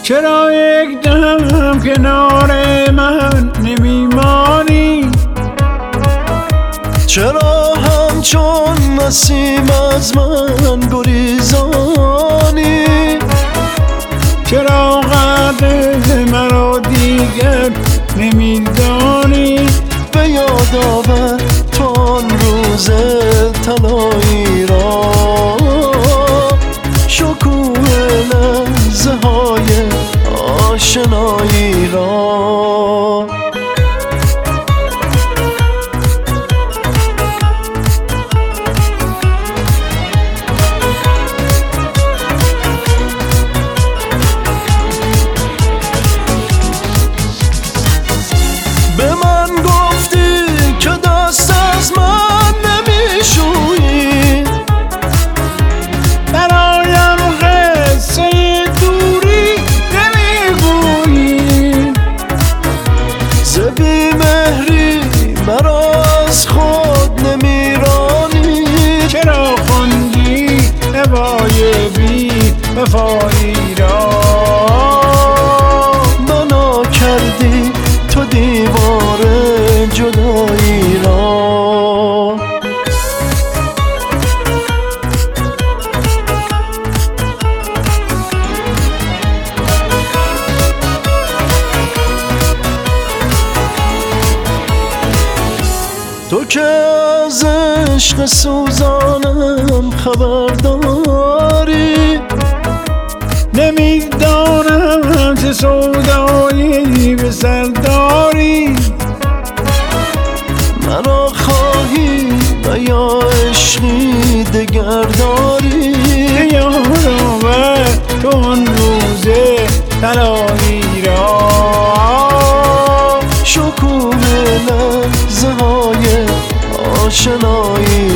چرا یک دم کنار من نمیمانی؟ چرا همچون نسیم از من گریزانی؟ چرا قدر مرا دیگر نمیدانی؟ به یاد آور تو آن روز طلایی را، شکوه لحظه های آشنایی را. به من گفتی که دست از من نمیشویی، برایم قصه دوری نمیگویی، ز بی‌مهری مرا از خود نمیرانی. چرا خوندی هوای بی وفایی را؟ بنا کردی تو دیوار جدایی را. تو که از عشق سوزانم خبرداری، نمیدانم چه سودایی به سر داری. مرا خواهی و یا عشقی دگر داری. یاد آور تو آن روز طلایی را، شکوه لحظه های آشنایی